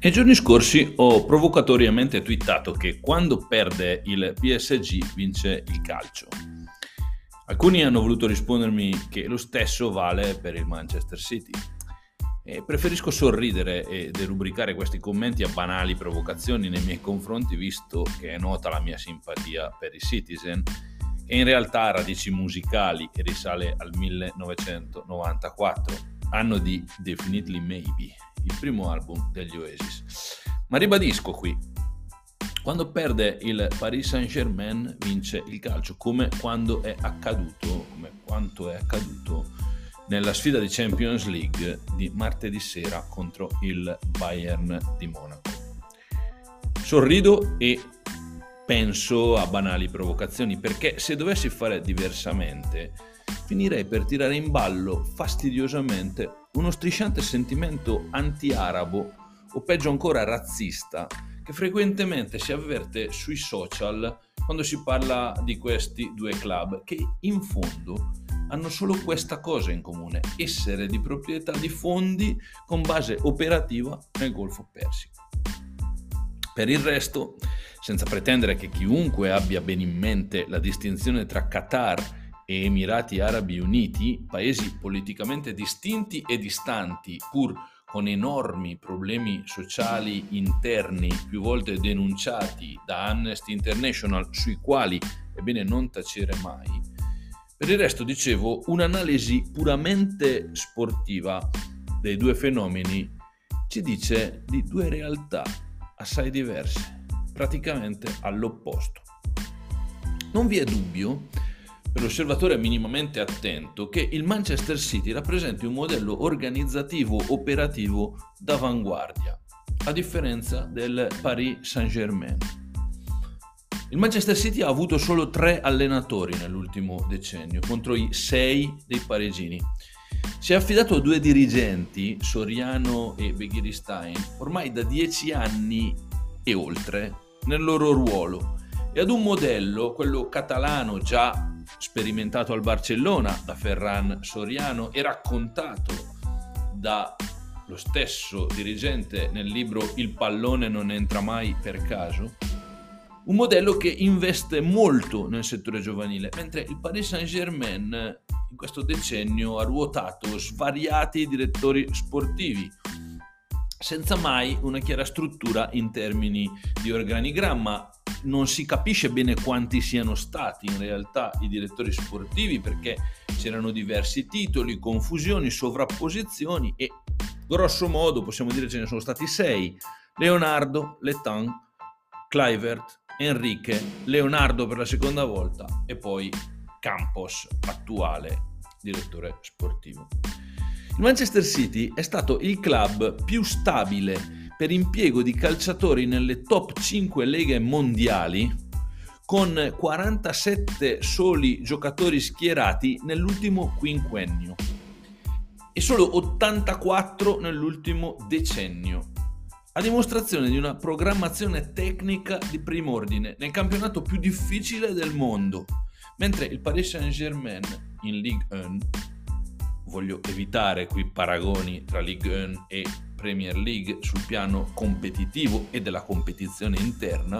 Nei giorni scorsi ho provocatoriamente twittato che quando perde il PSG vince il calcio. Alcuni hanno voluto rispondermi che lo stesso vale per il Manchester City. E preferisco sorridere e derubricare questi commenti a banali provocazioni nei miei confronti, visto che è nota la mia simpatia per i Citizen, che in realtà ha radici musicali e risale al 1994, anno di Definitely Maybe, il primo album degli Oasis. Ma ribadisco qui, quando perde il Paris Saint-Germain vince il calcio, come quanto è accaduto nella sfida di Champions League di martedì sera contro il Bayern di Monaco. Sorrido e penso a banali provocazioni, perché se dovessi fare diversamente finirei per tirare in ballo fastidiosamente uno strisciante sentimento anti-arabo o peggio ancora razzista che frequentemente si avverte sui social quando si parla di questi due club, che in fondo hanno solo questa cosa in comune: essere di proprietà di fondi con base operativa nel Golfo Persico. Per il resto, senza pretendere che chiunque abbia ben in mente la distinzione tra Qatar e Emirati Arabi Uniti, paesi politicamente distinti e distanti, pur con enormi problemi sociali interni più volte denunciati da Amnesty International, sui quali è bene non tacere mai. Per il resto, dicevo, un'analisi puramente sportiva dei due fenomeni ci dice di due realtà assai diverse, praticamente all'opposto. Non vi è dubbio, per l'osservatore minimamente attento, che il Manchester City rappresenti un modello organizzativo operativo d'avanguardia, a differenza del Paris Saint-Germain. Il Manchester City ha avuto solo 3 allenatori nell'ultimo decennio, contro i 6 dei parigini. Si è affidato a 2 dirigenti, Soriano e Begiristain, ormai da 10 anni e oltre nel loro ruolo, e ad un modello, quello catalano, già sperimentato al Barcellona da Ferran Soriano e raccontato dallo stesso dirigente nel libro Il pallone non entra mai per caso, un modello che investe molto nel settore giovanile, mentre il Paris Saint-Germain in questo decennio ha ruotato svariati direttori sportivi, senza mai una chiara struttura in termini di organigramma. Non si capisce bene quanti siano stati in realtà i direttori sportivi, perché c'erano diversi titoli, confusioni, sovrapposizioni e grosso modo possiamo dire ce ne sono stati 6: Leonardo, Letang, Kluivert, Enrique, Leonardo per la seconda volta e poi Campos, attuale direttore sportivo. Il Manchester City è stato il club più stabile per impiego di calciatori nelle top 5 leghe mondiali, con 47 soli giocatori schierati nell'ultimo quinquennio e solo 84 nell'ultimo decennio, a dimostrazione di una programmazione tecnica di prim'ordine nel campionato più difficile del mondo, mentre il Paris Saint-Germain in Ligue 1, voglio evitare qui paragoni tra Ligue 1 e Premier League sul piano competitivo e della competizione interna,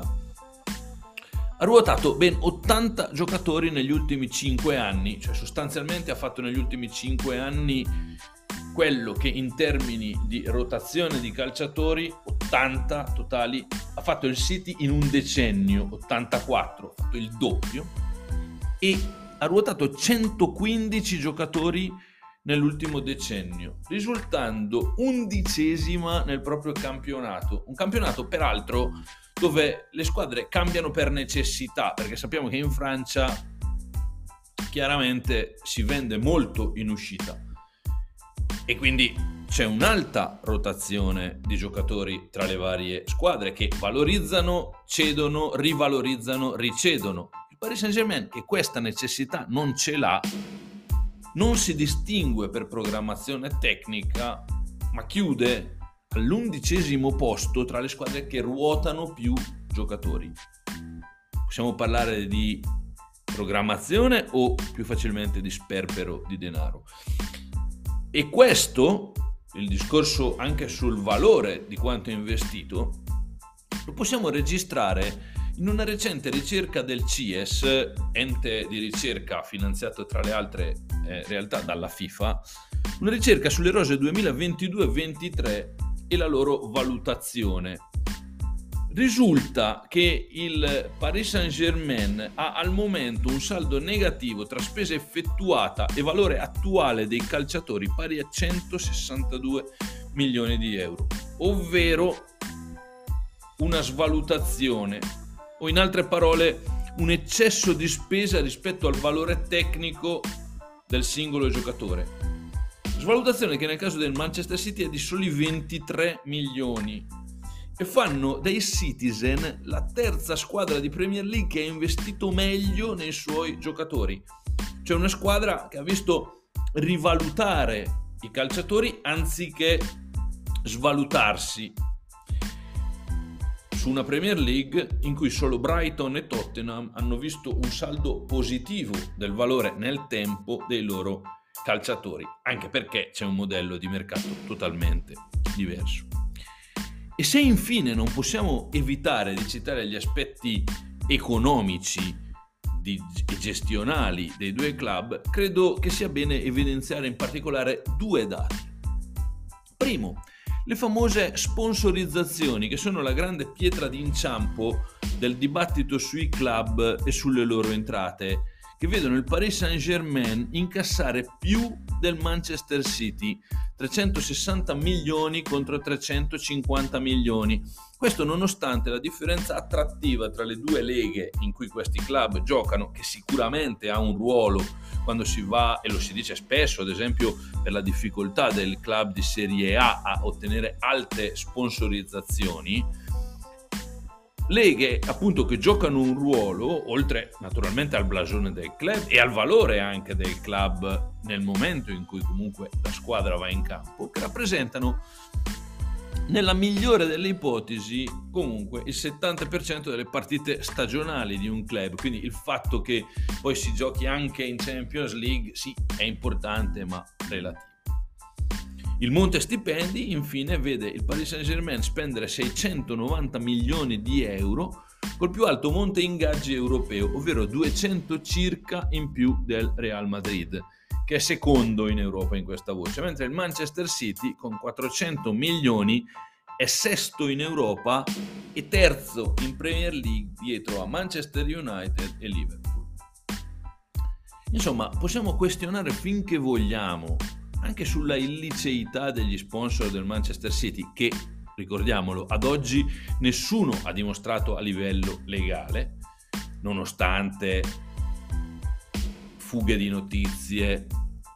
ha ruotato ben 80 giocatori negli ultimi 5 anni, cioè sostanzialmente ha fatto negli ultimi 5 anni quello che in termini di rotazione di calciatori, 80 totali, ha fatto il City in un decennio, 84, ha fatto il doppio, e ha ruotato 115 giocatori nell'ultimo decennio, risultando 11ª nel proprio campionato. Un campionato peraltro dove le squadre cambiano per necessità, perché sappiamo che in Francia chiaramente si vende molto in uscita e quindi c'è un'alta rotazione di giocatori tra le varie squadre che valorizzano, cedono, rivalorizzano, ricedono. Il Paris Saint-Germain, che questa necessità non ce l'ha, non si distingue per programmazione tecnica, ma chiude all'11° posto tra le squadre che ruotano più giocatori. Possiamo parlare di programmazione o più facilmente di sperpero di denaro? E questo il discorso anche sul valore di quanto investito, lo possiamo registrare in una recente ricerca del CIES, ente di ricerca finanziato tra le altre realtà dalla FIFA, una ricerca sulle rose 2022-23 e la loro valutazione. Risulta che il Paris Saint-Germain ha al momento un saldo negativo tra spesa effettuata e valore attuale dei calciatori pari a 162 milioni di euro, ovvero una svalutazione, o in altre parole un eccesso di spesa rispetto al valore tecnico del singolo giocatore. Svalutazione che nel caso del Manchester City è di soli 23 milioni e fanno dei Citizen la terza squadra di Premier League che ha investito meglio nei suoi giocatori. Cioè una squadra che ha visto rivalutare i calciatori anziché svalutarsi, su una Premier League in cui solo Brighton e Tottenham hanno visto un saldo positivo del valore nel tempo dei loro calciatori, anche perché c'è un modello di mercato totalmente diverso. E se infine non possiamo evitare di citare gli aspetti economici e gestionali dei due club, credo che sia bene evidenziare in particolare due dati. Primo, le famose sponsorizzazioni, che sono la grande pietra d'inciampo del dibattito sui club e sulle loro entrate, che vedono il Paris Saint-Germain incassare più del Manchester City, 360 milioni contro 350 milioni. Questo nonostante la differenza attrattiva tra le due leghe in cui questi club giocano, che sicuramente ha un ruolo quando si va, e lo si dice spesso, ad esempio per la difficoltà del club di Serie A ottenere alte sponsorizzazioni, leghe appunto che giocano un ruolo, oltre naturalmente al blasone del club e al valore anche del club nel momento in cui comunque la squadra va in campo, che rappresentano nella migliore delle ipotesi comunque il 70% delle partite stagionali di un club. Quindi il fatto che poi si giochi anche in Champions League sì, è importante ma relativo. Il monte stipendi infine vede il Paris Saint-Germain spendere 690 milioni di euro col più alto monte ingaggi europeo, ovvero 200 circa in più del Real Madrid, che è secondo in Europa in questa voce, mentre il Manchester City con 400 milioni è sesto in Europa e terzo in Premier League dietro a Manchester United e Liverpool. Insomma, possiamo questionare finché vogliamo anche sulla illiceità degli sponsor del Manchester City, che, ricordiamolo, ad oggi nessuno ha dimostrato a livello legale, nonostante fughe di notizie,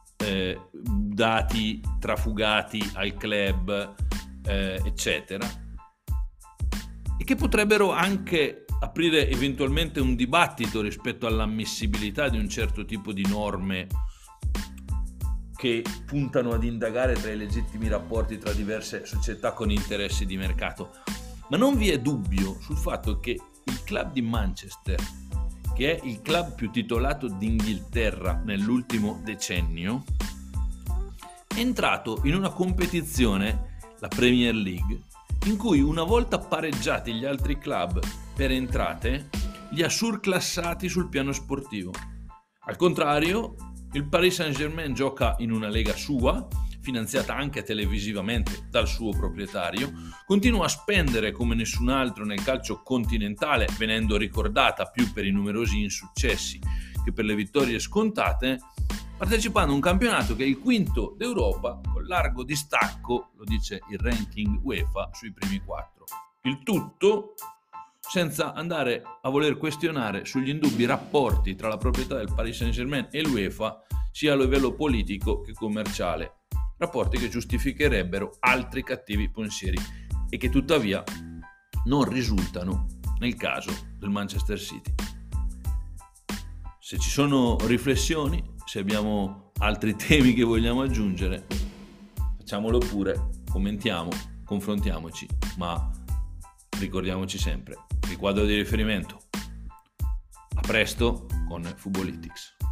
dati trafugati al club, eccetera, e che potrebbero anche aprire eventualmente un dibattito rispetto all'ammissibilità di un certo tipo di norme che puntano ad indagare tra i legittimi rapporti tra diverse società con interessi di mercato. Ma non vi è dubbio sul fatto che il club di Manchester, che è il club più titolato d'Inghilterra nell'ultimo decennio, è entrato in una competizione, la Premier League, in cui una volta pareggiati gli altri club per entrate, li ha surclassati sul piano sportivo. Al contrario, il Paris Saint-Germain gioca in una lega sua, finanziata anche televisivamente dal suo proprietario, continua a spendere come nessun altro nel calcio continentale, venendo ricordata più per i numerosi insuccessi che per le vittorie scontate, partecipando a un campionato che è il quinto d'Europa con largo distacco, lo dice il ranking UEFA, sui primi 4. Il tutto senza andare a voler questionare sugli indubbi rapporti tra la proprietà del Paris Saint-Germain e l'UEFA, sia a livello politico che commerciale, rapporti che giustificherebbero altri cattivi pensieri e che tuttavia non risultano nel caso del Manchester City. Se ci sono riflessioni, se abbiamo altri temi che vogliamo aggiungere, facciamolo pure, commentiamo, confrontiamoci, ma ricordiamoci sempre il quadro di riferimento. A presto con Futbolitics.